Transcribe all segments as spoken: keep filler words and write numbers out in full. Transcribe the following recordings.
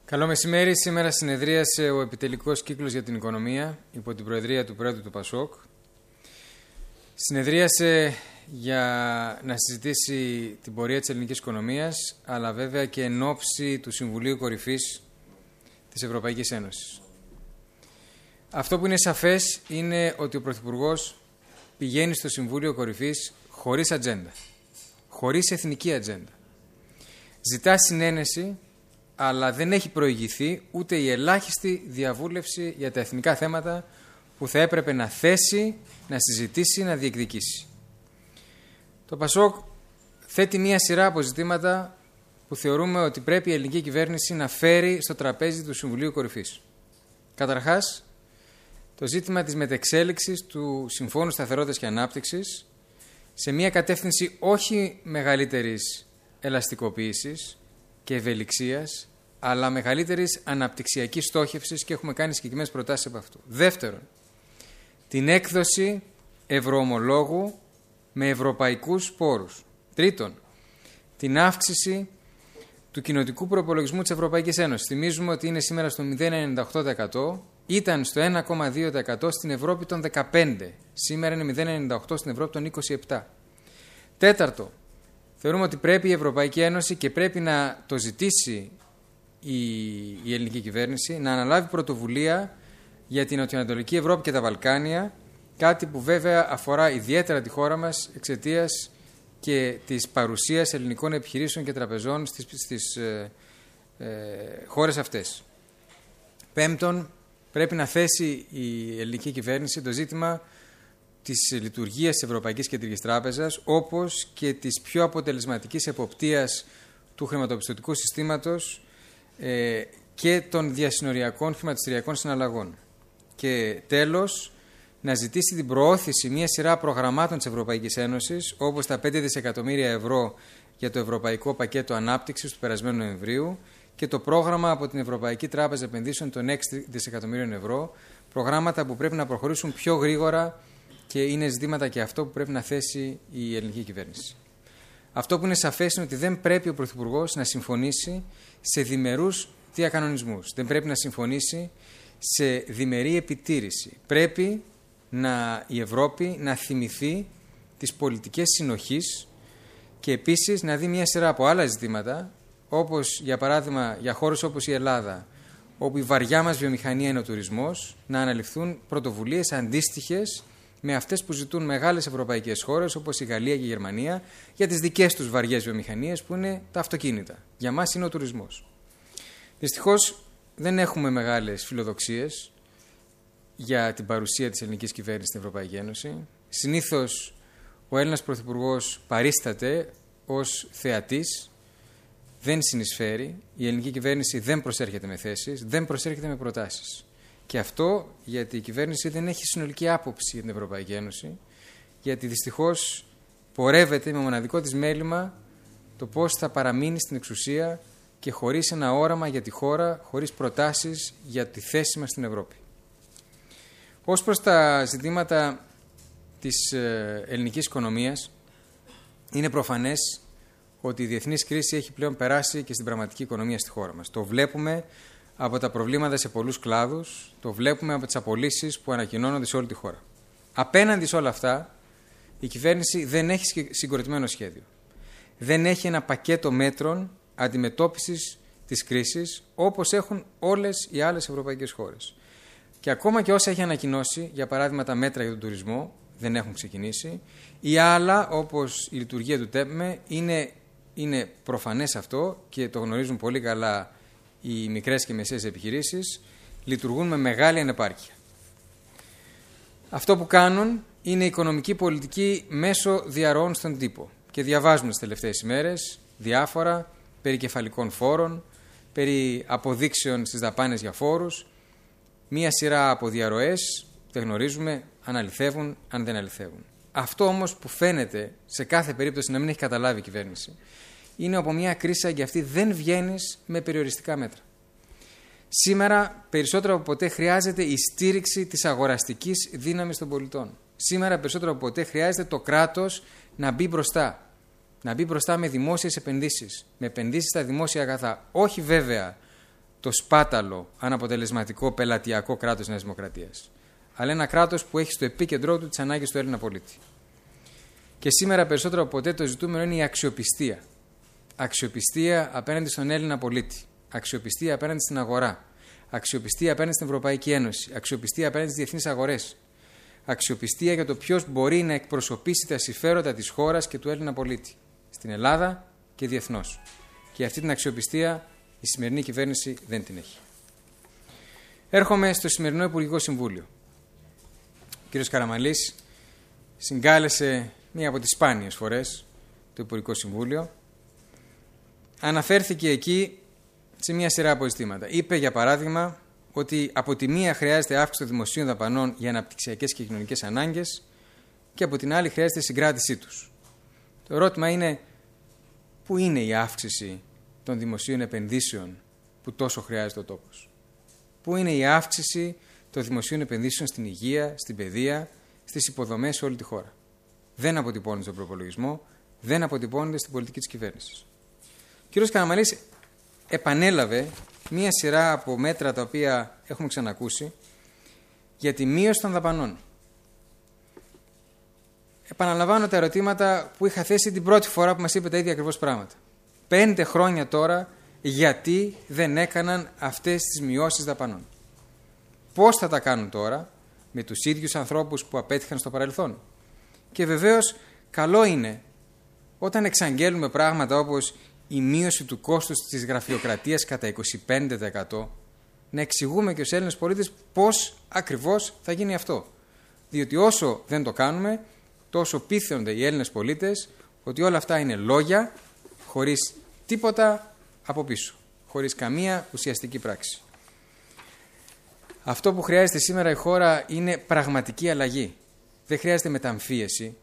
Καλό μεσημέρι. Σήμερα συνεδρίασε ο επιτελικός κύκλος για την οικονομία υπό την προεδρία του Πρόεδρου του ΠΑΣΟΚ. Συνεδρίασε για να συζητήσει την πορεία της ελληνικής οικονομίας, αλλά βέβαια και εν ώψη του Συμβουλίου Κορυφής της Ευρωπαϊκής Ένωσης. Αυτό που είναι σαφές είναι ότι ο Πρωθυπουργός πηγαίνει στο Συμβούλιο Κορυφής χωρίς ατζέντα, χωρίς εθνική ατζέντα. Ζητά συνένεση, αλλά δεν έχει προηγηθεί ούτε η ελάχιστη διαβούλευση για τα εθνικά θέματα που θα έπρεπε να θέσει, να συζητήσει, να διεκδικήσει. Το ΠΑΣΟΚ θέτει μία σειρά από ζητήματα που θεωρούμε ότι πρέπει η ελληνική κυβέρνηση να φέρει στο τραπέζι του Συμβουλίου Κορυφής. Καταρχάς, το ζήτημα της μετεξέλιξης του Συμφώνου Σταθερότητας και Ανάπτυξης σε μία κατεύθυνση όχι μεγαλύτερης ελαστικοποίησης και ευελιξίας, αλλά μεγαλύτερης αναπτυξιακής στόχευσης, και έχουμε κάνει συγκεκριμένες προτάσεις από αυτό. Δεύτερον, την έκδοση ευρωομολόγου με ευρωπαϊκούς πόρους. Τρίτον, την αύξηση του κοινοτικού προϋπολογισμού της Ευρωπαϊκής Ένωσης. Θυμίζουμε ότι είναι σήμερα στο μηδέν κόμμα ενενήντα οκτώ τοις εκατό, ήταν στο ένα κόμμα δύο τοις εκατό στην Ευρώπη των δεκαπέντε. Σήμερα είναι μηδέν κόμμα ενενήντα οκτώ στην Ευρώπη των είκοσι επτά. Τέταρτο, θεωρούμε ότι πρέπει η Ευρωπαϊκή Ένωση, και πρέπει να το ζητήσει η, η ελληνική κυβέρνηση, να αναλάβει πρωτοβουλία για την Νοτιοανατολική Ευρώπη και τα Βαλκάνια, κάτι που βέβαια αφορά ιδιαίτερα τη χώρα μας εξαιτίας και της παρουσίας ελληνικών επιχειρήσεων και τραπεζών στις, στις ε, ε, χώρες αυτές. Πέμπτον, πρέπει να θέσει η ελληνική κυβέρνηση το ζήτημα της λειτουργίας της Ευρωπαϊκής Κεντρικής Τράπεζας, όπως και της πιο αποτελεσματικής εποπτείας του χρηματοπιστωτικού συστήματος ε, και των διασυνοριακών χρηματιστηριακών συναλλαγών. Και τέλος, να ζητήσει την προώθηση μια σειρά προγραμμάτων της Ευρωπαϊκής Ένωσης, όπως τα πέντε δισεκατομμύρια ευρώ για το Ευρωπαϊκό Πακέτο Ανάπτυξης του περασμένου Νοεμβρίου και το πρόγραμμα από την Ευρωπαϊκή Τράπεζα Επενδύσεων των έξι δισεκατομμύριων ευρώ, προγράμματα που πρέπει να προχωρήσουν πιο γρήγορα, και είναι ζητήματα και αυτό που πρέπει να θέσει η ελληνική κυβέρνηση. Αυτό που είναι σαφές είναι ότι δεν πρέπει ο Πρωθυπουργός να συμφωνήσει σε διμερούς διακανονισμούς. Δεν πρέπει να συμφωνήσει σε διμερή επιτήρηση. Πρέπει να, η Ευρώπη να θυμηθεί τις πολιτικές συνοχής και επίσης να δει μια σειρά από άλλα ζητήματα, όπως για παράδειγμα για χώρες όπως η Ελλάδα, όπου η βαριά μας βιομηχανία είναι ο τουρισμός, να αναλυφθούν πρωτοβουλίες αντίστοιχες με αυτές που ζητούν μεγάλες ευρωπαϊκές χώρες όπως η Γαλλία και η Γερμανία για τις δικές τους βαριές βιομηχανίες, που είναι τα αυτοκίνητα. Για μας είναι ο τουρισμός. Δυστυχώς δεν έχουμε μεγάλες φιλοδοξίες για την παρουσία της ελληνικής κυβέρνησης στην Ευρωπαϊκή Ένωση. Συνήθως ο Έλληνας Πρωθυπουργός παρίσταται ως θεατής, δεν συνεισφέρει, η ελληνική κυβέρνηση δεν προσέρχεται με θέσεις, δεν προσέρχεται με προτάσεις. Και αυτό γιατί η κυβέρνηση δεν έχει συνολική άποψη για την Ευρωπαϊκή Ένωση, γιατί δυστυχώς πορεύεται με μοναδικό της μέλημα το πώς θα παραμείνει στην εξουσία και χωρίς ένα όραμα για τη χώρα, χωρίς προτάσεις για τη θέση μας στην Ευρώπη. Ως προς τα ζητήματα της ελληνικής οικονομίας, είναι προφανές ότι η διεθνής κρίση έχει πλέον περάσει και στην πραγματική οικονομία στη χώρα μας. Το βλέπουμε από τα προβλήματα σε πολλούς κλάδους, το βλέπουμε από τις απολύσεις που ανακοινώνονται σε όλη τη χώρα. Απέναντι σε όλα αυτά, η κυβέρνηση δεν έχει συγκροτημένο σχέδιο. Δεν έχει ένα πακέτο μέτρων αντιμετώπισης της κρίσης, όπως έχουν όλες οι άλλες ευρωπαϊκές χώρες. Και ακόμα και όσα έχει ανακοινώσει, για παράδειγμα τα μέτρα για τον τουρισμό, δεν έχουν ξεκινήσει. Ή άλλα, όπως η λειτουργία του ΤΕΠΜΕ, είναι, είναι προφανές αυτό και το γνωρίζουν πολύ καλά οι μικρές και μεσαίες επιχειρήσεις, λειτουργούν με μεγάλη ανεπάρκεια. Αυτό που κάνουν είναι οικονομική πολιτική μέσω διαρροών στον τύπο. Και διαβάζουμε τις τελευταίες ημέρες διάφορα περί κεφαλικών φόρων, περί αποδείξεων στις δαπάνες για φόρους, μία σειρά από διαρροές, δεν γνωρίζουμε αν αληθεύουν, αν δεν αληθεύουν. Αυτό όμως που φαίνεται σε κάθε περίπτωση να μην έχει καταλάβει η κυβέρνηση, είναι από μια κρίση σαν και αυτή δεν βγαίνεις με περιοριστικά μέτρα. Σήμερα περισσότερο από ποτέ χρειάζεται η στήριξη της αγοραστικής δύναμης των πολιτών. Σήμερα περισσότερο από ποτέ χρειάζεται το κράτος να μπει μπροστά. Να μπει μπροστά με δημόσιες επενδύσεις, με επενδύσεις στα δημόσια αγαθά. Όχι βέβαια το σπάταλο, αναποτελεσματικό, πελατειακό κράτος Νέας Δημοκρατίας, αλλά ένα κράτος που έχει στο επίκεντρό του τις ανάγκες του Έλληνα πολίτη. Και σήμερα περισσότερο από ποτέ το ζητούμενο είναι η αξιοπιστία. Αξιοπιστία απέναντι στον Έλληνα πολίτη. Αξιοπιστία απέναντι στην αγορά. Αξιοπιστία απέναντι στην Ευρωπαϊκή Ένωση. Αξιοπιστία απέναντι στις διεθνείς αγορές. Αξιοπιστία για το ποιος μπορεί να εκπροσωπήσει τα συμφέροντα της χώρας και του Έλληνα πολίτη. Στην Ελλάδα και διεθνώς. Και αυτή την αξιοπιστία η σημερινή κυβέρνηση δεν την έχει. Έρχομαι στο σημερινό Υπουργικό Συμβούλιο. Ο κ. Καραμανλής συγκάλεσε μία από τις σπάνιες φορές το Υπουργικό Συμβούλιο. Αναφέρθηκε εκεί σε μία σειρά από ζητήματα. Είπε, για παράδειγμα, ότι από τη μία χρειάζεται αύξηση των δημοσίων δαπανών για αναπτυξιακές και κοινωνικές ανάγκες και από την άλλη χρειάζεται συγκράτησή τους. Το ερώτημα είναι, πού είναι η αύξηση των δημοσίων επενδύσεων που τόσο χρειάζεται ο τόπος? Πού είναι η αύξηση των δημοσίων επενδύσεων στην υγεία, στην παιδεία, στις υποδομές σε όλη τη χώρα? Δεν αποτυπώνεται στον προπολογισμό, δεν αποτυπώνεται στην πολιτική της κυβέρνησης. Ο κ. Καραμανλής επανέλαβε μία σειρά από μέτρα τα οποία έχουμε ξανακούσει για τη μείωση των δαπανών. Επαναλαμβάνω τα ερωτήματα που είχα θέσει την πρώτη φορά που μας είπε τα ίδια ακριβώς πράγματα. Πέντε χρόνια τώρα, γιατί δεν έκαναν αυτές τις μειώσεις δαπανών? Πώς θα τα κάνουν τώρα με τους ίδιους ανθρώπους που απέτυχαν στο παρελθόν? Και βεβαίως καλό είναι όταν εξαγγέλουμε πράγματα όπως η μείωση του κόστους της γραφειοκρατίας κατά είκοσι πέντε τοις εκατό, να εξηγούμε και στους Έλληνες πολίτες πώς ακριβώς θα γίνει αυτό. Διότι όσο δεν το κάνουμε, τόσο πείθονται οι Έλληνες πολίτες ότι όλα αυτά είναι λόγια, χωρίς τίποτα από πίσω, χωρίς καμία ουσιαστική πράξη. Αυτό που χρειάζεται σήμερα η χώρα είναι πραγματική αλλαγή. Δεν χρειάζεται μεταμφίεση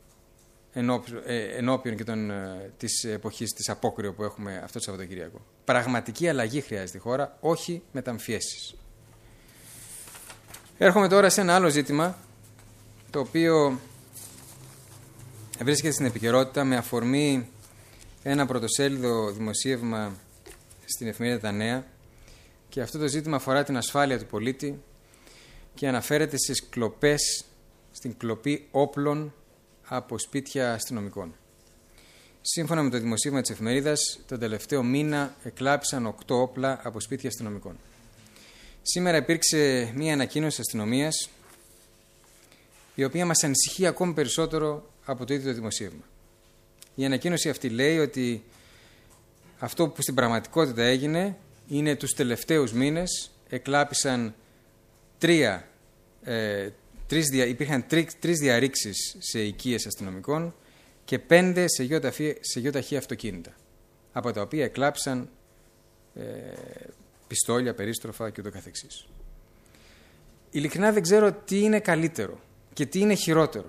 ενώπιον και των, της εποχής της απόκριου που έχουμε αυτό το Σαββατοκύριακο. Πραγματική αλλαγή χρειάζεται η χώρα, όχι μεταμφιέσεις. Έρχομαι τώρα σε ένα άλλο ζήτημα, το οποίο βρίσκεται στην επικαιρότητα με αφορμή ένα πρωτοσέλιδο δημοσίευμα στην εφημερίδα Τα Νέα, και αυτό το ζήτημα αφορά την ασφάλεια του πολίτη και αναφέρεται στις κλοπές, στην κλοπή όπλων από σπίτια αστυνομικών. Σύμφωνα με το δημοσίευμα της εφημερίδας, τον τελευταίο μήνα εκλάπησαν οκτώ όπλα από σπίτια αστυνομικών. Σήμερα υπήρξε μία ανακοίνωση της αστυνομίας, η οποία μας ανησυχεί ακόμη περισσότερο από το ίδιο το δημοσίευμα. Η ανακοίνωση αυτή λέει ότι αυτό που στην πραγματικότητα έγινε είναι τους τελευταίους μήνες εκλάπησαν τρία, ε, τρεις, υπήρχαν τρι, τρεις διαρρήξεις σε οικίες αστυνομικών και πέντε σε γιοταχή, σε γιοταχή αυτοκίνητα, από τα οποία εκλάπησαν ε, πιστόλια, περίστροφα και ούτω καθεξής. Ειλικρινά δεν ξέρω τι είναι καλύτερο και τι είναι χειρότερο.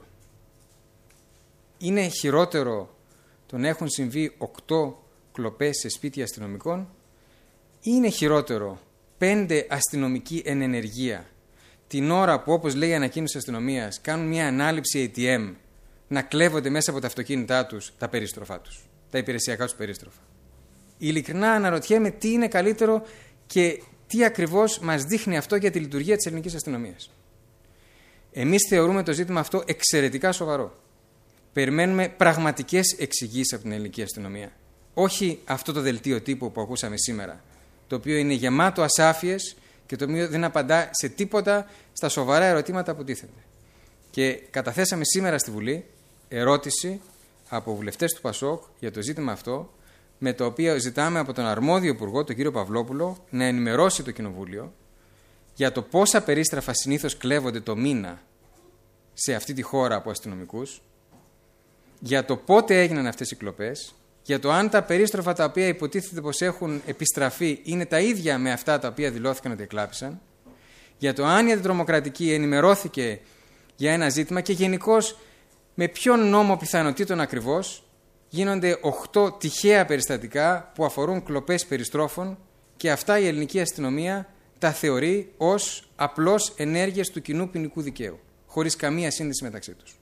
Είναι χειρότερο το να έχουν συμβεί οκτώ κλοπές σε σπίτια αστυνομικών, ή είναι χειρότερο πέντε αστυνομικοί εν ενεργεία την ώρα που, όπως λέει η ανακοίνωση της αστυνομίας, κάνουν μια ανάληψη έι τι εμ, να κλέβονται μέσα από τα αυτοκίνητά τους τα περίστροφά τους, τα υπηρεσιακά τους περίστροφα? Ειλικρινά αναρωτιέμαι τι είναι καλύτερο και τι ακριβώς μας δείχνει αυτό για τη λειτουργία της ελληνικής αστυνομίας. Εμείς θεωρούμε το ζήτημα αυτό εξαιρετικά σοβαρό. Περιμένουμε πραγματικές εξηγήσεις από την ελληνική αστυνομία. Όχι αυτό το δελτίο τύπου που ακούσαμε σήμερα, το οποίο είναι γεμάτο ασάφειες και το οποίο δεν απαντά σε τίποτα στα σοβαρά ερωτήματα που τίθενται. Και καταθέσαμε σήμερα στη Βουλή ερώτηση από βουλευτές του Πασόκ για το ζήτημα αυτό, με το οποίο ζητάμε από τον αρμόδιο υπουργό, τον κύριο Παυλόπουλο, να ενημερώσει το Κοινοβούλιο για το πόσα περίστραφα συνήθως κλέβονται το μήνα σε αυτή τη χώρα από αστυνομικούς, για το πότε έγιναν αυτές οι κλοπές, για το αν τα περίστροφα τα οποία υποτίθεται πως έχουν επιστραφεί είναι τα ίδια με αυτά τα οποία δηλώθηκαν ότι εκλάπησαν, για το αν η αντιτρομοκρατική ενημερώθηκε για ένα ζήτημα και γενικώς με ποιον νόμο πιθανότητων ακριβώς γίνονται οκτώ τυχαία περιστατικά που αφορούν κλοπές περιστρόφων και αυτά η ελληνική αστυνομία τα θεωρεί ως απλώς ενέργειες του κοινού ποινικού δικαίου, χωρίς καμία σύνδεση μεταξύ τους.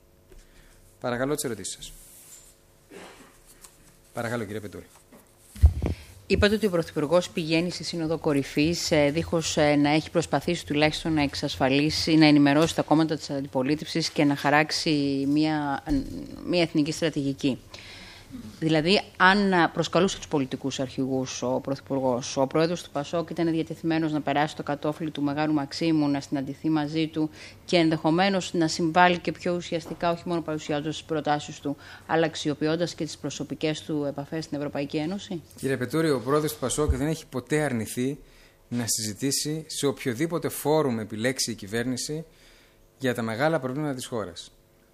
Παρακαλώ τις ερωτήσεις σας. Παρακαλώ, κύριε Πετούρη. Είπατε ότι ο Πρωθυπουργός πηγαίνει στη Σύνοδο Κορυφής δίχως να έχει προσπαθήσει τουλάχιστον να εξασφαλίσει, να ενημερώσει τα κόμματα της αντιπολίτευσης και να χαράξει μια, μια εθνική στρατηγική. Δηλαδή, αν προσκαλούσε τους πολιτικούς αρχηγούς ο Πρωθυπουργός, ο Πρόεδρος του Πασόκ ήταν διατεθειμένος να περάσει το κατόφλι του Μεγάλου Μαξίμου, να συναντηθεί μαζί του και ενδεχομένως να συμβάλλει και πιο ουσιαστικά, όχι μόνο παρουσιάζοντας τις προτάσεις του, αλλά αξιοποιώντας και τις προσωπικές του επαφές στην Ευρωπαϊκή Ένωση. Κύριε Πετούρη, ο Πρόεδρος του Πασόκ δεν έχει ποτέ αρνηθεί να συζητήσει σε οποιοδήποτε φόρουμ επιλέξει η κυβέρνηση για τα μεγάλα προβλήματα της χώρας.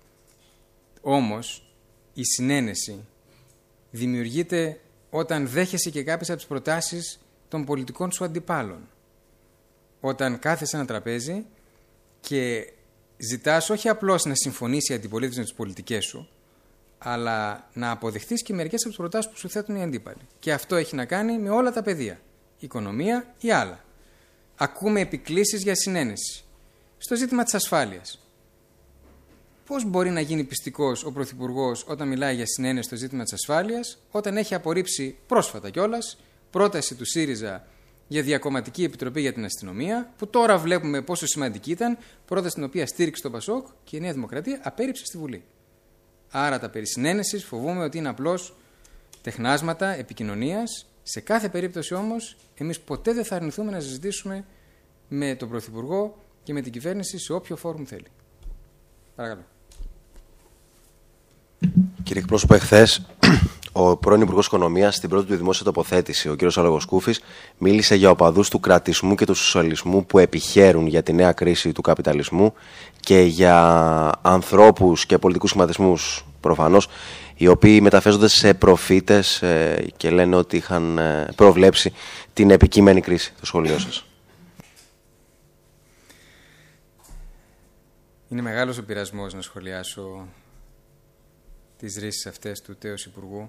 Όμως, η συνένεση δημιουργείται όταν δέχεσαι και κάποιες από τις προτάσεις των πολιτικών σου αντιπάλων. Όταν κάθεσαι σε ένα τραπέζι και ζητάς όχι απλώς να συμφωνήσει η αντιπολίτευση με τις πολιτικές σου, αλλά να αποδεχτείς και μερικές από τις προτάσεις που σου θέτουν οι αντίπαλοι. Και αυτό έχει να κάνει με όλα τα πεδία. Οικονομία ή άλλα. Ακούμε επικλήσεις για συνένεση. Στο ζήτημα της ασφάλειας. Πώς μπορεί να γίνει πιστικός ο Πρωθυπουργός όταν μιλάει για συνένεση στο ζήτημα της ασφάλειας, όταν έχει απορρίψει πρόσφατα κιόλας πρόταση του ΣΥΡΙΖΑ για διακομματική επιτροπή για την αστυνομία, που τώρα βλέπουμε πόσο σημαντική ήταν, πρόταση την οποία στήριξε το Πασόκ και η Νέα Δημοκρατία απέρριψε στη Βουλή. Άρα τα περί συνένεσης φοβούμαι ότι είναι απλώς τεχνάσματα επικοινωνίας. Σε κάθε περίπτωση όμως, εμείς ποτέ δεν θα αρνηθούμε να συζητήσουμε με τον Πρωθυπουργό και με την κυβέρνηση σε όποιο φόρουμ θέλει. Παρακαλώ. Κύριε εκπρόσωπε, εχθές ο πρώην Υπουργός Οικονομίας στην πρώτη του δημόσια τοποθέτηση, ο κ. Αλογοσκούφης, μίλησε για οπαδούς του κρατισμού και του σοσιαλισμού που επιχαίρουν για τη νέα κρίση του καπιταλισμού και για ανθρώπους και πολιτικούς σχηματισμούς προφανώς, οι οποίοι μεταφράζονται σε προφήτες και λένε ότι είχαν προβλέψει την επικείμενη κρίση. Το σχόλιο σας. Είναι μεγάλος ο πειρασμός να σχολιάσω τις ρίσεις αυτές του τέος Υπουργού.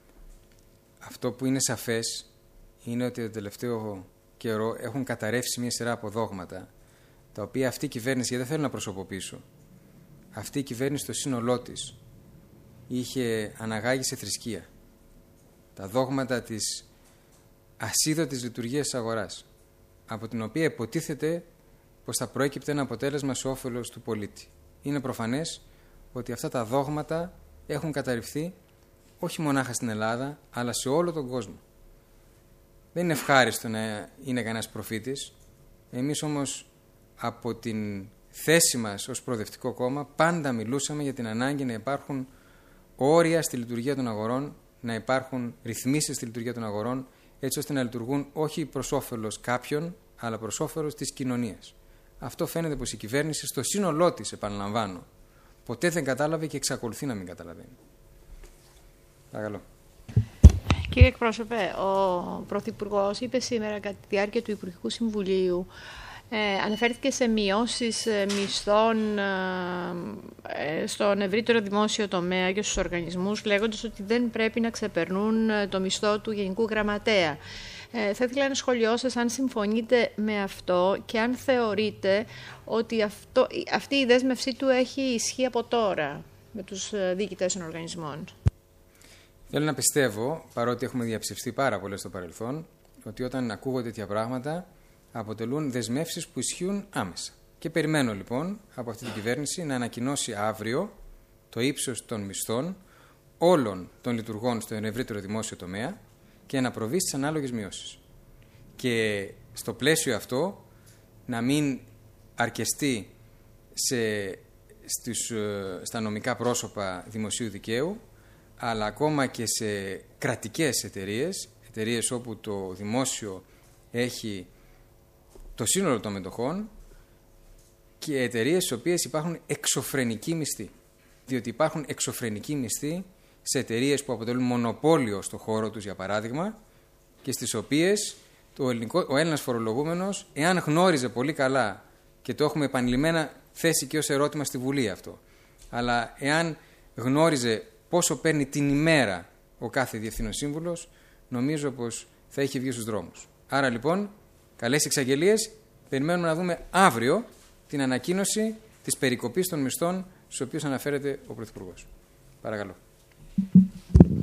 Αυτό που είναι σαφές είναι ότι το τελευταίο καιρό έχουν καταρρεύσει μια σειρά από δόγματα, τα οποία αυτή η κυβέρνηση, γιατί δεν θέλω να προσωποποιήσω, αυτή η κυβέρνηση στο σύνολό της είχε αναγάγει σε θρησκεία. Τα δόγματα της ασίδωτης λειτουργίας της αγοράς, από την οποία υποτίθεται πως θα προέκυπτε ένα αποτέλεσμα σε όφελος του πολίτη. Είναι προφανές ότι αυτά τα δόγματα έχουν καταρριφθεί όχι μονάχα στην Ελλάδα, αλλά σε όλο τον κόσμο. Δεν είναι ευχάριστο να είναι κανένας προφήτης. Εμείς όμως από την θέση μας ως προοδευτικό κόμμα πάντα μιλούσαμε για την ανάγκη να υπάρχουν όρια στη λειτουργία των αγορών, να υπάρχουν ρυθμίσεις στη λειτουργία των αγορών, έτσι ώστε να λειτουργούν όχι προς όφελος κάποιων, αλλά προς όφελος της κοινωνίας. Αυτό φαίνεται πως η κυβέρνηση στο σύνολό της, επαναλαμβάνω, ποτέ δεν κατάλαβε και εξακολουθεί να μην καταλαβαίνει. Παρακαλώ. Κύριε εκπρόσωπε, ο Πρωθυπουργός είπε σήμερα κατά τη διάρκεια του Υπουργικού Συμβουλίου, ε, αναφέρθηκε σε μειώσεις μισθών ε, στον ευρύτερο δημόσιο τομέα και στους οργανισμούς, λέγοντας ότι δεν πρέπει να ξεπερνούν το μισθό του Γενικού Γραμματέα. Ε, θα ήθελα να σχολιώσω αν συμφωνείτε με αυτό και αν θεωρείτε ότι αυτό, αυτή η δέσμευσή του έχει ισχύ από τώρα με τους διοικητές των οργανισμών. Θέλω να πιστεύω, παρότι έχουμε διαψευστεί πάρα πολλές στο παρελθόν, ότι όταν ακούγονται τέτοια πράγματα αποτελούν δεσμεύσεις που ισχύουν άμεσα. Και περιμένω λοιπόν από αυτή την κυβέρνηση να ανακοινώσει αύριο το ύψος των μισθών όλων των λειτουργών στο ευρύτερο δημόσιο τομέα και να προβεί στις ανάλογες μειώσεις. Και στο πλαίσιο αυτό να μην αρκεστεί σε, στους, στα νομικά πρόσωπα δημοσίου δικαίου, αλλά ακόμα και σε κρατικές εταιρείες, εταιρείες όπου το δημόσιο έχει το σύνολο των μετοχών και εταιρείες στις οποίες υπάρχουν εξωφρενικοί μισθοί. Διότι υπάρχουν εξωφρενικοί μισθοί σε εταιρείες που αποτελούν μονοπόλιο στο χώρο τους, για παράδειγμα, και στις οποίες το ελληνικό, ο Έλληνας φορολογούμενος, εάν γνώριζε πολύ καλά, και το έχουμε επανειλημμένα θέσει και ως ερώτημα στη Βουλή αυτό, αλλά εάν γνώριζε πόσο παίρνει την ημέρα ο κάθε διευθύνων σύμβουλος, νομίζω πως θα έχει βγει στους δρόμους. Άρα λοιπόν, καλές εξαγγελίες, περιμένουμε να δούμε αύριο την ανακοίνωση της περικοπής των μισθών στους οποίους αναφέρεται ο Πρωθυπουργός. Παρακαλώ.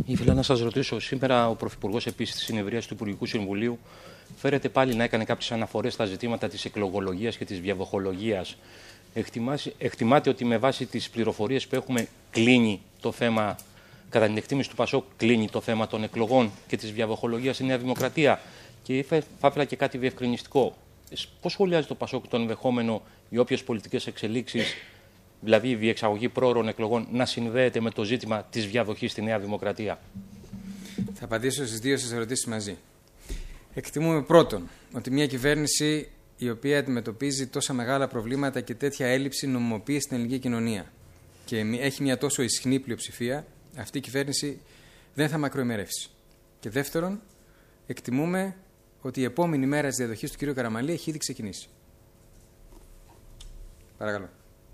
Ήθελα να σας ρωτήσω, σήμερα ο Πρωθυπουργός επίσης στη συνεδρίαση του Υπουργικού Συμβουλίου φέρεται πάλι να έκανε κάποιες αναφορές στα ζητήματα της εκλογολογίας και της διαδοχολογίας. Εκτιμάται ότι με βάση τις πληροφορίες που έχουμε κλείνει το θέμα, κατά την εκτίμηση του Πασόκ, κλείνει το θέμα των εκλογών και της διαδοχολογίας στη Νέα Δημοκρατία. Και θα ήθελα και κάτι διευκρινιστικό. Πώς σχολιάζει το Πασόκ το ενδεχόμενο οι όποιες πολιτικές εξελίξεις, δηλαδή η διεξαγωγή πρόωρων εκλογών, να συνδέεται με το ζήτημα της διαδοχής στη Νέα Δημοκρατία? Θα απαντήσω στις δύο σας ερωτήσεις μαζί. Εκτιμούμε πρώτον ότι μια κυβέρνηση η οποία αντιμετωπίζει τόσα μεγάλα προβλήματα και τέτοια έλλειψη νομιμοποίηση στην ελληνική κοινωνία και έχει μια τόσο ισχυρή πλειοψηφία, αυτή η κυβέρνηση δεν θα μακροημερεύσει. Και δεύτερον, εκτιμούμε ότι η επόμενη μέρα της διαδοχής του κ. Καραμανλή έχει ήδη ξεκινήσει. Παρακαλώ.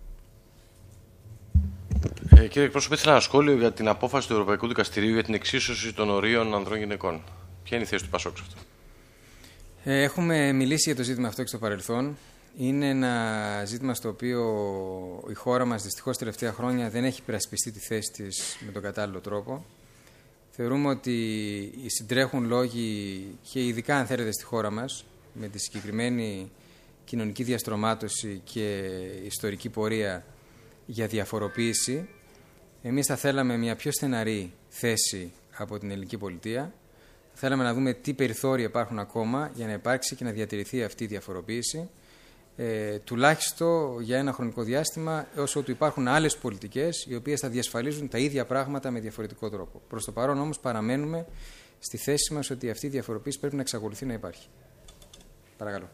Ε, κύριε εκπρόσωπε, ήθελα ένα σχόλιο για την απόφαση του Ευρωπαϊκού Δικαστηρίου για την εξίσωση των ορίων ανδρών γυναικών. Ποια είναι η θέση του Πασόκ σε αυτό? Ε, έχουμε μιλήσει για το ζήτημα αυτό και στο παρελθόν. Είναι ένα ζήτημα στο οποίο η χώρα μας δυστυχώς τελευταία χρόνια δεν έχει υπερασπιστεί τη θέση της με τον κατάλληλο τρόπο. Θεωρούμε ότι οι συντρέχουν λόγοι, και ειδικά αν θέλετε στη χώρα μας, με τη συγκεκριμένη κοινωνική διαστρωμάτωση και ιστορική πορεία για διαφοροποίηση, εμείς θα θέλαμε μια πιο στεναρή θέση από την ελληνική πολιτεία. Θέλαμε να δούμε τι περιθώρια υπάρχουν ακόμα για να υπάρξει και να διατηρηθεί αυτή η διαφοροποίηση, ε, τουλάχιστον για ένα χρονικό διάστημα, έως ότου υπάρχουν άλλες πολιτικές οι οποίες θα διασφαλίζουν τα ίδια πράγματα με διαφορετικό τρόπο. Προς το παρόν όμως παραμένουμε στη θέση μας ότι αυτή η διαφοροποίηση πρέπει να εξακολουθεί να υπάρχει. Παρακαλώ.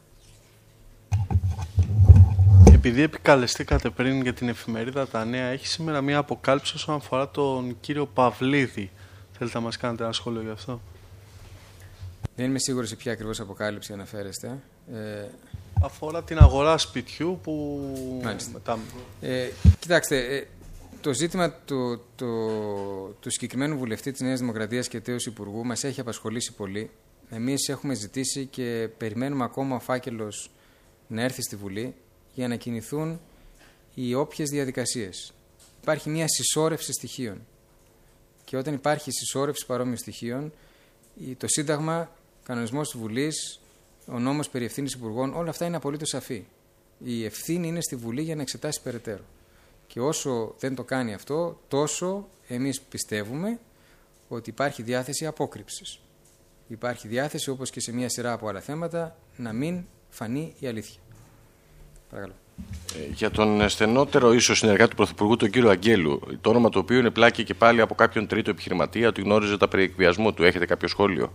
Επειδή επικαλεστήκατε πριν για την εφημερίδα Τα Νέα, έχει σήμερα μία αποκάλυψη όσον αφορά τον κύριο Παυλίδη. Θέλετε να μας κάνετε ένα σχόλιο γι' αυτό? Δεν είμαι σίγουρος σε ποια ακριβώς αποκάλυψη αναφέρεστε. Ε... Αφορά την αγορά σπιτιού που... Μετά... Ε, κοιτάξτε, ε, το ζήτημα του, το, του συγκεκριμένου βουλευτή της Νέας Δημοκρατίας και τέως Υπουργού μας έχει απασχολήσει πολύ. Εμείς έχουμε ζητήσει και περιμένουμε ακόμα ο φάκελος να έρθει στη Βουλή για να κινηθούν οι όποιες διαδικασίες. Υπάρχει μια συσσόρευση στοιχείων. Και όταν υπάρχει συσσόρευση παρόμοιων στοιχείων, το Σύνταγμα, κανονισμός της Βουλής, ο νόμος περί ευθύνης υπουργών, όλα αυτά είναι απολύτως σαφή. Η ευθύνη είναι στη Βουλή για να εξετάσει περαιτέρω. Και όσο δεν το κάνει αυτό, τόσο εμείς πιστεύουμε ότι υπάρχει διάθεση απόκρυψης. Υπάρχει διάθεση, όπως και σε μια σειρά από άλλα θέματα, να μην φανεί η αλήθεια. Παρακαλώ. Ε, για τον στενότερο ίσως συνεργάτη του Πρωθυπουργού, τον κύριο Αγγέλου, το όνομα του οποίου είναι πλάκη και πάλι από κάποιον τρίτο επιχειρηματία, ότι γνώριζε τα περί εκβιασμού του. Έχετε κάποιο σχόλιο?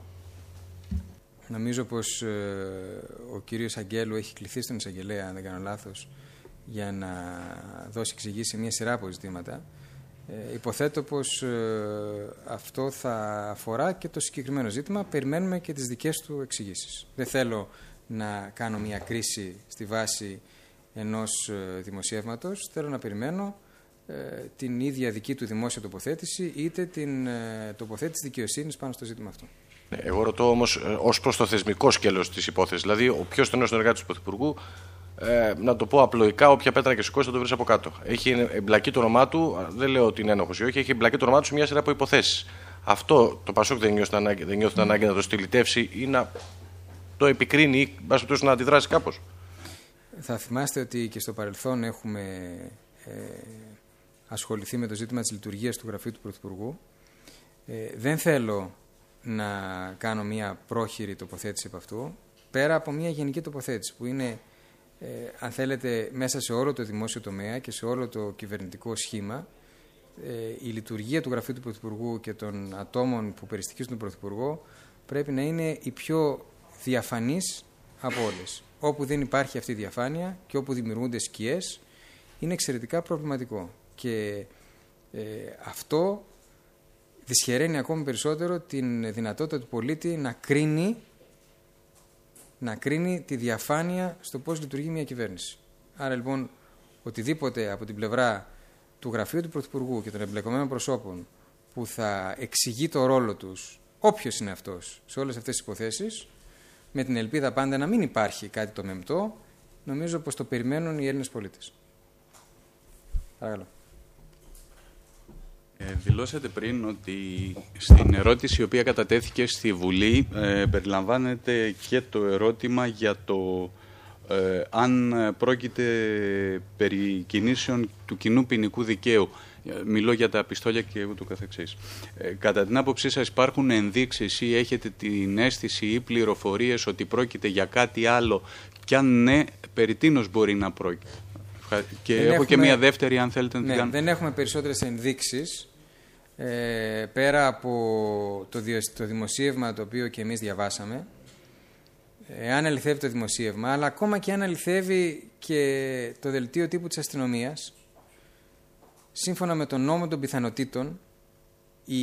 Νομίζω πως ε, ο κύριος Αγγέλου έχει κληθεί στον εισαγγελέα, αν δεν κάνω λάθος, για να δώσει εξηγήσεις σε μια σειρά από ζητήματα. Ε, υποθέτω πως ε, αυτό θα αφορά και το συγκεκριμένο ζήτημα. Περιμένουμε και τις δικές του εξηγήσεις. Δεν θέλω να κάνω μια κρίση στη βάση ενός ε, δημοσιεύματος. Θέλω να περιμένω ε, την ίδια δική του δημόσια τοποθέτηση, είτε την ε, τοποθέτηση δικαιοσύνης πάνω στο ζήτημα αυτό. Εγώ ρωτώ όμως ως προς το θεσμικό σκέλος της υπόθεσης. Δηλαδή, ο πιο στενός συνεργάτης του Πρωθυπουργού, ε, να το πω απλοϊκά, όποια πέτρα και σηκώσει θα το βρει από κάτω. Έχει εμπλακεί το όνομά του, δεν λέω ότι είναι ένοχος ή όχι, έχει εμπλακεί το όνομά του σε μια σειρά από υποθέσεις. Αυτό το Πασόκ δεν νιώθει την ανάγκη, δεν νιώθει την ανάγκη να το στυλιτεύσει ή να το επικρίνει ή να αντιδράσει κάπως? Θα θυμάστε ότι και στο παρελθόν έχουμε ε, ασχοληθεί με το ζήτημα της λειτουργίας του γραφείου του Πρωθυπουργού. Ε, δεν θέλω να κάνω μια πρόχειρη τοποθέτηση από αυτού, πέρα από μια γενική τοποθέτηση που είναι, ε, αν θέλετε, μέσα σε όλο το δημόσιο τομέα και σε όλο το κυβερνητικό σχήμα, ε, η λειτουργία του γραφείου του Πρωθυπουργού και των ατόμων που περιστοιχίζουν τον Πρωθυπουργό πρέπει να είναι η πιο διαφανής από όλες. Όπου δεν υπάρχει αυτή η διαφάνεια και όπου δημιουργούνται σκιές, είναι εξαιρετικά προβληματικό. Και ε, αυτό δυσχεραίνει ακόμη περισσότερο την δυνατότητα του πολίτη να κρίνει, να κρίνει τη διαφάνεια στο πώς λειτουργεί μια κυβέρνηση. Άρα λοιπόν, οτιδήποτε από την πλευρά του γραφείου του Πρωθυπουργού και των εμπλεκομένων προσώπων που θα εξηγεί το ρόλο τους, όποιος είναι αυτός, σε όλες αυτές τις υποθέσεις, με την ελπίδα πάντα να μην υπάρχει κάτι το μεμπτό, νομίζω πως το περιμένουν οι Έλληνες πολίτες. Παρακαλώ. Ε, δηλώσατε πριν ότι στην ερώτηση η οποία κατατέθηκε στη Βουλή ε, περιλαμβάνεται και το ερώτημα για το ε, αν πρόκειται περί κινήσεων του κοινού ποινικού δικαίου. Μιλώ για τα πιστόλια και ούτω καθεξής. Ε, κατά την άποψή σας υπάρχουν ενδείξεις ή έχετε την αίσθηση ή πληροφορίες ότι πρόκειται για κάτι άλλο και αν ναι, περί τίνος μπορεί να πρόκειται. Και δεν έχω έχουμε... και μία δεύτερη αν θέλετε να ναι, την κάνω. Δεν έχουμε περισσότερες ενδείξεις ε, πέρα από το, διο... το δημοσίευμα το οποίο και εμείς διαβάσαμε. Ε, αν αληθεύει το δημοσίευμα, αλλά ακόμα και αν αληθεύει και το δελτίο τύπου της αστυνομίας, σύμφωνα με τον νόμο των πιθανοτήτων, η,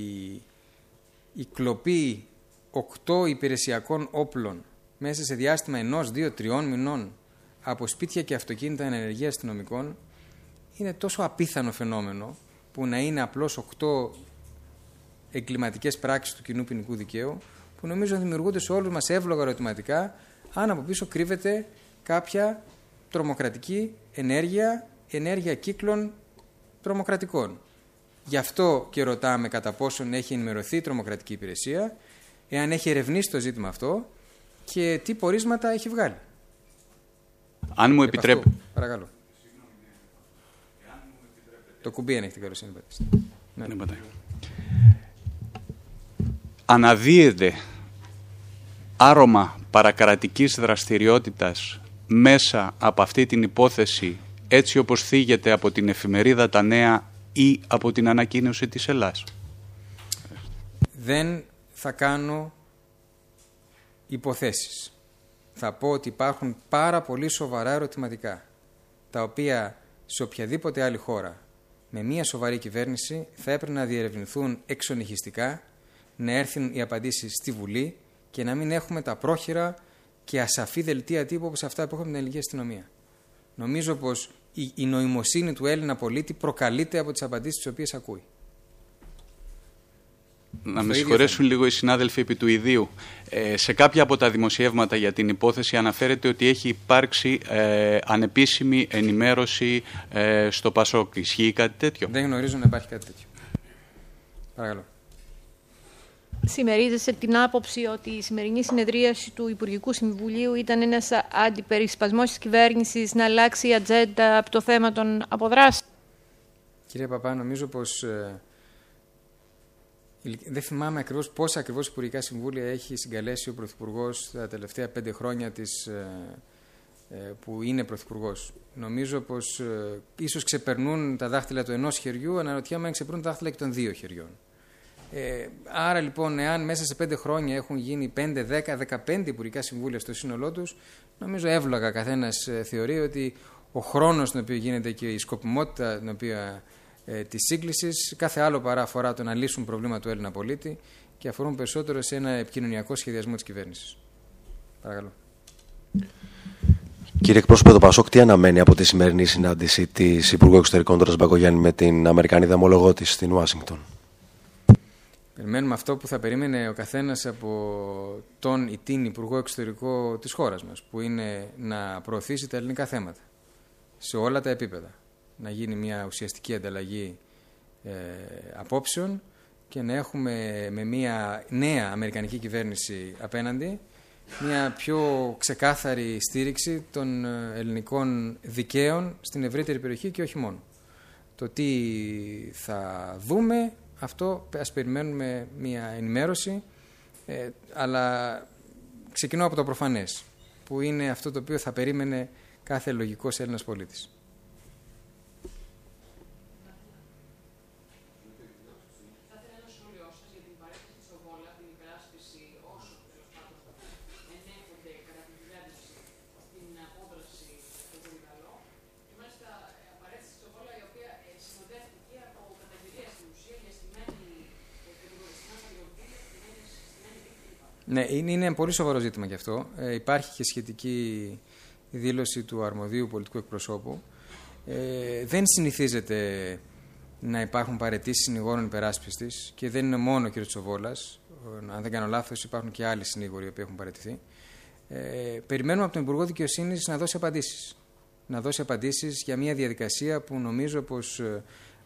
η κλοπή οκτώ υπηρεσιακών όπλων μέσα σε διάστημα ενός, δύο, τριών μηνών από σπίτια και αυτοκίνητα ενεργεία αστυνομικών είναι τόσο απίθανο φαινόμενο που να είναι απλώς οκτώ εγκληματικές πράξεις του κοινού ποινικού δικαίου, που νομίζω δημιουργούνται σε όλους μας εύλογα ερωτηματικά αν από πίσω κρύβεται κάποια τρομοκρατική ενέργεια, ενέργεια κύκλων τρομοκρατικών. Γι' αυτό και ρωτάμε κατά πόσον έχει ενημερωθεί η τρομοκρατική υπηρεσία, εάν έχει ερευνήσει το ζήτημα αυτό και τι πορίσματα έχει βγάλει. Αν μου επιτρέπετε. Παρακαλώ. Το κουμπί αν έχετε καλοσύνη. Ναι. Ναι, αναδύεται άρωμα παρακρατικής δραστηριότητας μέσα από αυτή την υπόθεση, έτσι όπως θίγεται από την εφημερίδα Τα Νέα ή από την ανακοίνωση της Ελλάς? Δεν θα κάνω υποθέσεις. Θα πω ότι υπάρχουν πάρα πολύ σοβαρά ερωτηματικά, τα οποία σε οποιαδήποτε άλλη χώρα με μια σοβαρή κυβέρνηση θα έπρεπε να διερευνηθούν εξονυχιστικά, να έρθουν οι απαντήσεις στη Βουλή και να μην έχουμε τα πρόχειρα και ασαφή δελτία τύπου όπως αυτά που έχουμε την ελληνική αστυνομία. Νομίζω πως η, η νοημοσύνη του Έλληνα πολίτη προκαλείται από τις απαντήσεις τις οποίες ακούει. Να με συγχωρέσουν λίγο οι συνάδελφοι επί του ιδίου. Ε, σε κάποια από τα δημοσιεύματα για την υπόθεση αναφέρεται ότι έχει υπάρξει ε, ανεπίσημη ενημέρωση ε, στο Πασόκ. Ισχύει κάτι τέτοιο? Δεν γνωρίζω να υπάρχει κάτι τέτοιο. Παρακαλώ. Συμμερίζεσαι την άποψη ότι η σημερινή συνεδρίαση του Υπουργικού Συμβουλίου ήταν ένας αντιπερισπασμός της κυβέρνησης να αλλάξει η ατζέντα από το θέμα των αποδράσεων? Κύριε Παπά, νομίζω πως ε, δεν θυμάμαι ακριβώς πόσα ακριβώς υπουργικά συμβούλια έχει συγκαλέσει ο Πρωθυπουργός τα τελευταία πέντε χρόνια της, ε, ε, που είναι Πρωθυπουργός. Νομίζω πως ε, ίσως ξεπερνούν τα δάχτυλα του ενός χεριού, αναρωτιέμαι αν ξεπερνούν τα δάχτυλα και των δύο χεριών. Ε, άρα λοιπόν, εάν μέσα σε πέντε χρόνια έχουν γίνει πέντε, δέκα, δεκαπέντε υπουργικά συμβούλια στο σύνολό τους, νομίζω εύλογα καθένας ε, θεωρεί ότι ο χρόνος στον οποίο γίνεται και η σκοπιμότητα την οποία, ε, της σύγκλησης, κάθε άλλο παρά αφορά το να λύσουν προβλήματα του Έλληνα πολίτη και αφορούν περισσότερο σε ένα επικοινωνιακό σχεδιασμό της κυβέρνησης. Παρακαλώ. Κύριε εκπρόσωπε, το Πασόκ τι αναμένει από τη σημερινή συνάντηση της Υπουργού Εξωτερικών Ντόρας Μπακογιάννη με την Αμερικανίδα ομολογό της στην Ουάσιγκτον? Περιμένουμε αυτό που θα περίμενε ο καθένας από τον ή την Υπουργό Εξωτερικό της χώρας μας, που είναι να προωθήσει τα ελληνικά θέματα σε όλα τα επίπεδα. Να γίνει μια ουσιαστική ανταλλαγή ε, απόψεων και να έχουμε με μια νέα αμερικανική κυβέρνηση απέναντι μια πιο ξεκάθαρη στήριξη των ελληνικών δικαίων στην ευρύτερη περιοχή και όχι μόνο. Το τι θα δούμε, αυτό ας περιμένουμε μια ενημέρωση, ε, αλλά ξεκινώ από το προφανές, που είναι αυτό το οποίο θα περίμενε κάθε λογικός Έλληνας πολίτης. Ναι, είναι, είναι πολύ σοβαρό ζήτημα γι' αυτό. Ε, υπάρχει και σχετική δήλωση του αρμοδίου πολιτικού εκπροσώπου. Ε, δεν συνηθίζεται να υπάρχουν παραιτήσεις συνηγόρων υπεράσπιστης και δεν είναι μόνο ο κ. Τσοβόλας. Αν δεν κάνω λάθος, υπάρχουν και άλλοι συνήγοροι που έχουν παραιτηθεί. Ε, περιμένουμε από τον Υπουργό Δικαιοσύνης να δώσει απαντήσεις. Να δώσει απαντήσεις για μια διαδικασία που νομίζω πως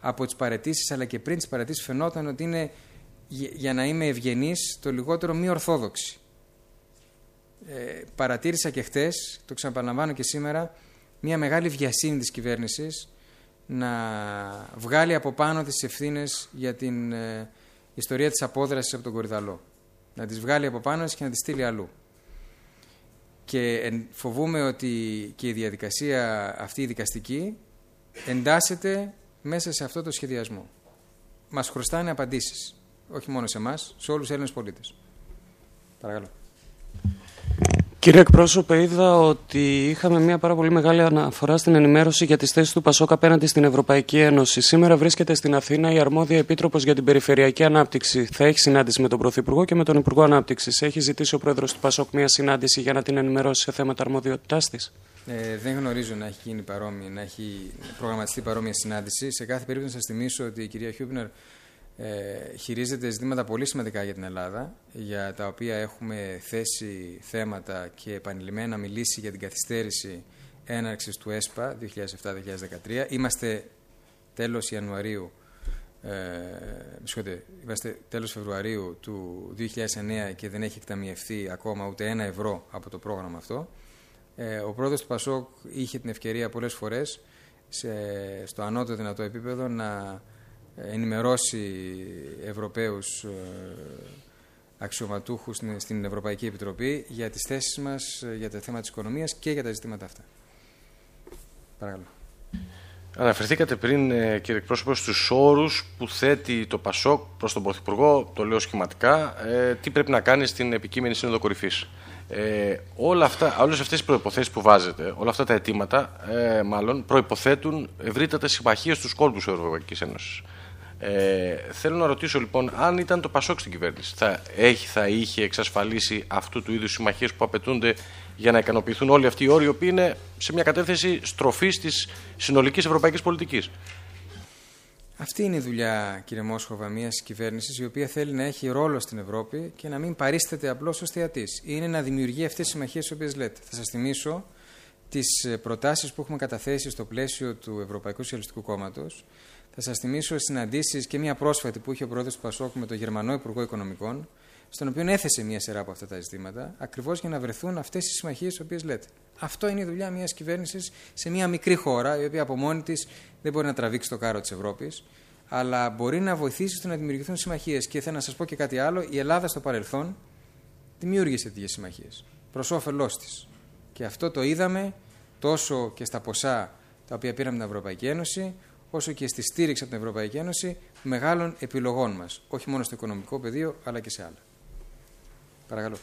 από τις παραιτήσεις, αλλά και πριν τις παραιτήσεις φαινόταν ότι είναι, για να είμαι ευγενής, το λιγότερο μη ορθόδοξη. Ε, παρατήρησα και χτες, το ξαναπαναλαμβάνω και σήμερα, μια μεγάλη βιασύνη της κυβέρνησης να βγάλει από πάνω τις ευθύνες για την ε, ιστορία της απόδρασης από τον Κορυδαλό. Να τις βγάλει από πάνω και να τις στείλει αλλού. Και φοβούμαι ότι και η διαδικασία αυτή η δικαστική εντάσσεται μέσα σε αυτό το σχεδιασμό. Μας χρωστάνε απαντήσεις, όχι μόνο σε εμάς, σε όλους τους Έλληνες πολίτες. Παρακαλώ. Κύριε εκπρόσωπε, είδα ότι είχαμε μια πάρα πολύ μεγάλη αναφορά στην ενημέρωση για τις θέσεις του Πασόκ απέναντι στην Ευρωπαϊκή Ένωση. Σήμερα βρίσκεται στην Αθήνα η αρμόδια επίτροπος για την περιφερειακή ανάπτυξη. Θα έχει συνάντηση με τον Πρωθυπουργό και με τον Υπουργό Ανάπτυξης. Έχει ζητήσει ο πρόεδρος του Πασόκ μια συνάντηση για να την ενημερώσει σε θέματα αρμοδιότητάς της. Ε, δεν γνωρίζω να έχει γίνει παρόμοια, να έχει προγραμματιστεί παρόμοια συνάντηση. Σε κάθε περίπτωση, να σας θυμίσω ότι η κυρία Χιούμπνερ Ε, χειρίζεται ζητήματα πολύ σημαντικά για την Ελλάδα, για τα οποία έχουμε θέσει θέματα και επανειλημμένα μιλήσει για την καθυστέρηση έναρξης του ΕΣΠΑ δύο χιλιάδες επτά δύο χιλιάδες δεκατρία. Είμαστε τέλος Ιανουαρίου, ε, είμαστε τέλος Φεβρουαρίου του δύο χιλιάδες εννέα και δεν έχει εκταμιευθεί ακόμα ούτε ένα ευρώ από το πρόγραμμα αυτό. Ε, ο πρόεδρος του Πασόκ είχε την ευκαιρία πολλές φορές σε, στο ανώτατο δυνατό επίπεδο να ενημερώσει Ευρωπαίους αξιωματούχους στην Ευρωπαϊκή Επιτροπή για τις θέσεις μας για τα θέματα της οικονομίας και για τα ζητήματα αυτά. Παρακαλώ. Αναφερθήκατε πριν, κύριε εκπρόσωπο, στους όρους που θέτει το Πασόκ προς τον Πρωθυπουργό, το λέω σχηματικά, ε, τι πρέπει να κάνει στην επικείμενη Σύνοδο Κορυφής. Ε, όλα αυτά, όλες αυτές οι προϋποθέσεις που βάζετε, όλα αυτά τα αιτήματα, ε, μάλλον, προϋποθέτουν ευρύτατες συμμαχίες στους κόλπους της Ευρωπαϊκής Ένωσης. Ε, θέλω να ρωτήσω λοιπόν, αν ήταν το Πασόκ στην κυβέρνηση, θα, έχει, θα είχε εξασφαλίσει αυτού του είδους συμμαχίες που απαιτούνται για να ικανοποιηθούν όλοι αυτοί οι όροι, οι οποίοι είναι σε μια κατεύθυνση στροφής της συνολικής ευρωπαϊκής πολιτικής. Αυτή είναι η δουλειά, κύριε Μόσχοβα, μιας κυβέρνησης η οποία θέλει να έχει ρόλο στην Ευρώπη και να μην παρίσταται απλώς ως θεατής. Είναι να δημιουργεί αυτές τις συμμαχίες τις οποίες λέτε. Θα σας θυμίσω τις προτάσεις που έχουμε καταθέσει στο πλαίσιο του Ευρωπαϊκού Σοσιαλιστικού Κόμματος. Θα σας θυμίσω συναντήσεις και μια πρόσφατη που είχε ο πρόεδρος του Πασόκ με τον Γερμανό Υπουργό Οικονομικών, στον οποίο έθεσε μια σειρά από αυτά τα ζητήματα, ακριβώς για να βρεθούν αυτές οι συμμαχίες τις οποίες λέτε. Αυτό είναι η δουλειά μιας κυβέρνησης σε μια μικρή χώρα, η οποία από μόνη της δεν μπορεί να τραβήξει το κάρο της Ευρώπης, αλλά μπορεί να βοηθήσει στο να δημιουργηθούν συμμαχίες. Και θέλω να σας πω και κάτι άλλο: η Ελλάδα στο παρελθόν δημιούργησε τέτοιες συμμαχίες προς όφελός της. Και αυτό το είδαμε τόσο και στα ποσά τα οποία πήραμε την Ευρωπαϊκή Ένωση, όσο και στη στήριξη από την Ευρωπαϊκή Ένωση μεγάλων επιλογών μας, όχι μόνο στο οικονομικό πεδίο, αλλά και σε άλλα. Παρακαλώ.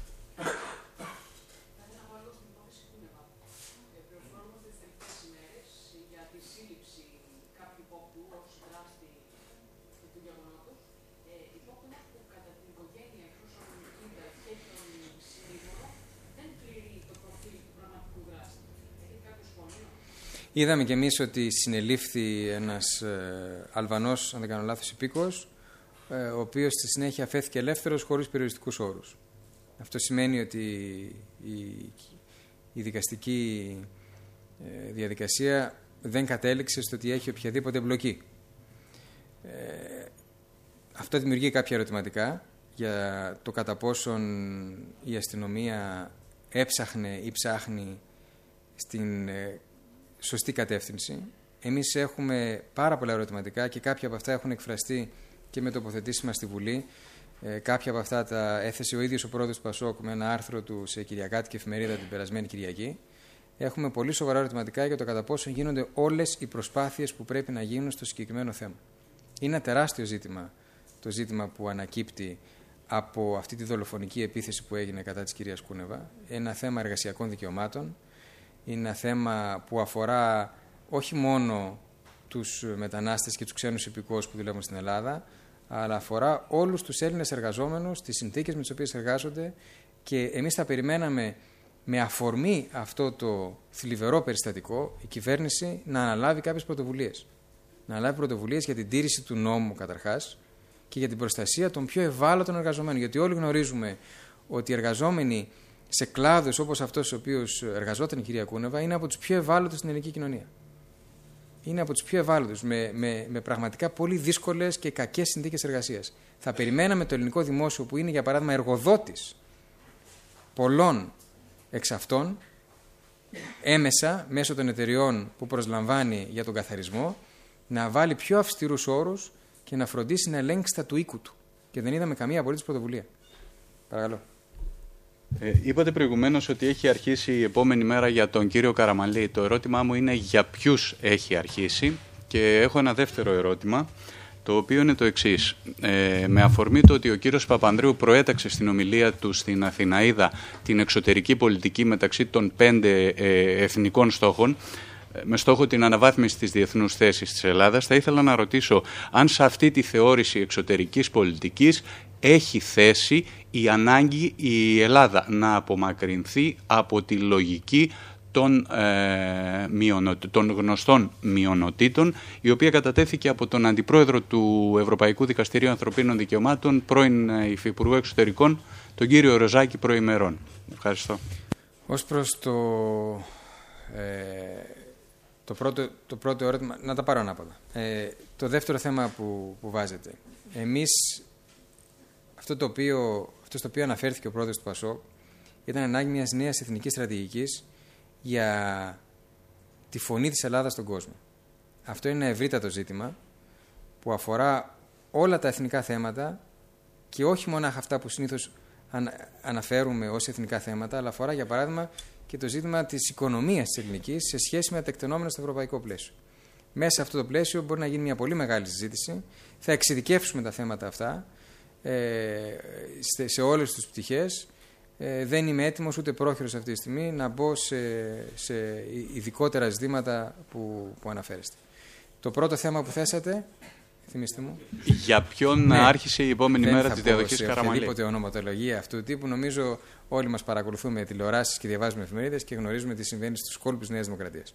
Είδαμε κι εμείς ότι συνελήφθη ένας ε, Αλβανός, αν δεν κάνω λάθος, υπήκοος, ε, ο οποίος στη συνέχεια αφέθηκε ελεύθερος χωρίς περιοριστικούς όρους. Αυτό σημαίνει ότι η, η δικαστική ε, διαδικασία δεν κατέληξε στο ότι έχει οποιαδήποτε εμπλοκή. Ε, αυτό δημιουργεί κάποια ερωτηματικά για το κατά πόσον η αστυνομία έψαχνε ή ψάχνει στην ε, σωστή κατεύθυνση. Εμείς έχουμε πάρα πολλά ερωτηματικά και κάποια από αυτά έχουν εκφραστεί και με τοποθετήσεις μας στη Βουλή. Ε, κάποια από αυτά τα έθεσε ο ίδιος ο πρόεδρος του Πασόκ με ένα άρθρο του σε κυριακάτικη εφημερίδα την περασμένη Κυριακή. Έχουμε πολύ σοβαρά ερωτηματικά για το κατά πόσο γίνονται όλες οι προσπάθειες που πρέπει να γίνουν στο συγκεκριμένο θέμα. Είναι ένα τεράστιο ζήτημα το ζήτημα που ανακύπτει από αυτή τη δολοφονική επίθεση που έγινε κατά της κυρίας Κούνεβα. Ένα θέμα εργασιακών δικαιωμάτων. Είναι ένα θέμα που αφορά όχι μόνο τους μετανάστες και τους ξένους υπηκόους που δουλεύουν στην Ελλάδα, αλλά αφορά όλους τους Έλληνες εργαζόμενους, τις συνθήκες με τις οποίες εργάζονται, και εμείς θα περιμέναμε με αφορμή αυτό το θλιβερό περιστατικό η κυβέρνηση να αναλάβει κάποιες πρωτοβουλίες. Να αναλάβει πρωτοβουλίες για την τήρηση του νόμου καταρχάς και για την προστασία των πιο ευάλωτων εργαζομένων. Γιατί όλοι γνωρίζουμε ότι οι εργαζόμενοι σε κλάδους όπως αυτός ο οποίος εργαζόταν η κυρία Κούνεβα είναι από τους πιο ευάλωτους στην ελληνική κοινωνία. είναι από τους πιο ευάλωτους, με, με, με πραγματικά πολύ δύσκολες και κακές συνθήκες εργασίας. Θα περιμέναμε το ελληνικό δημόσιο, που είναι για παράδειγμα εργοδότης πολλών εξ αυτών, έμεσα μέσω των εταιριών που προσλαμβάνει για τον καθαρισμό, να βάλει πιο αυστηρούς όρους και να φροντίσει να ελέγξει τα του οίκου του. Και δεν είδαμε καμία απολύτως πρωτοβουλία. Παρακαλώ. Ε, είπατε προηγουμένως ότι έχει αρχίσει η επόμενη μέρα για τον κύριο Καραμανλή. Το ερώτημά μου είναι για ποιους έχει αρχίσει, και έχω ένα δεύτερο ερώτημα, το οποίο είναι το εξής. Ε, με αφορμή το ότι ο κύριος Παπανδρέου προέταξε στην ομιλία του στην Αθηναΐδα την εξωτερική πολιτική μεταξύ των πέντε ε, εθνικών στόχων, με στόχο την αναβάθμιση της διεθνούς θέσης της Ελλάδας, θα ήθελα να ρωτήσω αν σε αυτή τη θεώρηση εξωτερικής πολιτικής έχει θέση η ανάγκη η Ελλάδα να απομακρυνθεί από τη λογική των, ε, μειονοτ, των γνωστών μειονοτήτων, η οποία κατατέθηκε από τον Αντιπρόεδρο του Ευρωπαϊκού Δικαστηρίου Ανθρωπίνων Δικαιωμάτων, πρώην Υφυπουργό Εξωτερικών, τον κύριο Ροζάκη προημερών. Ευχαριστώ. Ως προς το, ε, το, πρώτο, το πρώτο ερώτημα, να τα πάρω ανάποδα. Ε, το δεύτερο θέμα που, που βάζετε. Εμείς, αυτό, το οποίο, αυτό στο οποίο αναφέρθηκε ο πρόεδρος του ΠΑΣΟΚ, ήταν ανάγκη μιας νέας εθνικής στρατηγικής για τη φωνή της Ελλάδας στον κόσμο. Αυτό είναι ένα ευρύτατο ζήτημα που αφορά όλα τα εθνικά θέματα και όχι μόνο αυτά που συνήθως αναφέρουμε ως εθνικά θέματα, αλλά αφορά για παράδειγμα και το ζήτημα της οικονομίας της ελληνικής σε σχέση με τα τεκτενόμενα στο ευρωπαϊκό πλαίσιο. Μέσα σε αυτό το πλαίσιο μπορεί να γίνει μια πολύ μεγάλη συζήτηση. Θα εξειδικεύσουμε τα θέματα αυτά ε, σε όλες τις πτυχές. Ε, δεν είμαι έτοιμος ούτε πρόχειρος αυτή τη στιγμή να μπω σε, σε ειδικότερα ζητήματα που, που αναφέρεστε. Το πρώτο θέμα που θέσατε, θυμίστε μου. Για ποιον ναι, άρχισε η επόμενη δεν μέρα της διαδοχής Καραμανλή. Οποιαδήποτε ονοματολογία αυτού του τύπου, νομίζω όλοι μας παρακολουθούμε τηλεοράσεις και διαβάζουμε εφημερίδες και γνωρίζουμε τι συμβαίνει στους κόλπους της Νέας Δημοκρατίας.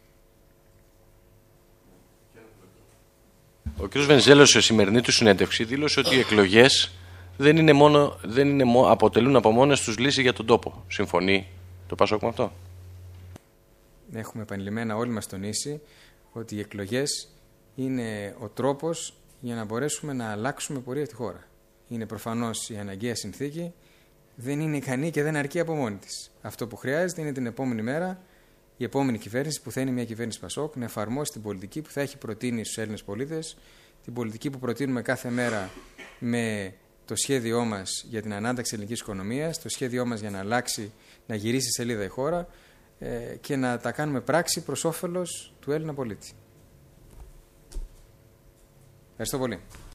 Ο κ. Βενιζέλος σε σημερινή του συνέντευξη δήλωσε ότι οι εκλογές δεν είναι μόνο, δεν είναι, αποτελούν από μόνες τους λύση για τον τόπο. Συμφωνεί το ΠΑΣΟΚ με αυτό? Έχουμε επανειλημμένα όλοι μας τονίσει ότι οι εκλογές είναι ο τρόπος για να μπορέσουμε να αλλάξουμε πορεία τη χώρα. Είναι προφανώς η αναγκαία συνθήκη, δεν είναι ικανή και δεν αρκεί από μόνη της. Αυτό που χρειάζεται είναι την επόμενη μέρα η επόμενη κυβέρνηση, που θα είναι μια κυβέρνηση ΠΑΣΟΚ, να εφαρμόσει την πολιτική που θα έχει προτείνει στους Έλληνες πολίτες, την πολιτική που προτείνουμε κάθε μέρα με το σχέδιό μας για την ανάταξη ελληνικής οικονομίας, το σχέδιό μας για να αλλάξει, να γυρίσει σελίδα η χώρα ε, και να τα κάνουμε πράξη προς όφελος του Έλληνα πολίτη. Ευχαριστώ πολύ.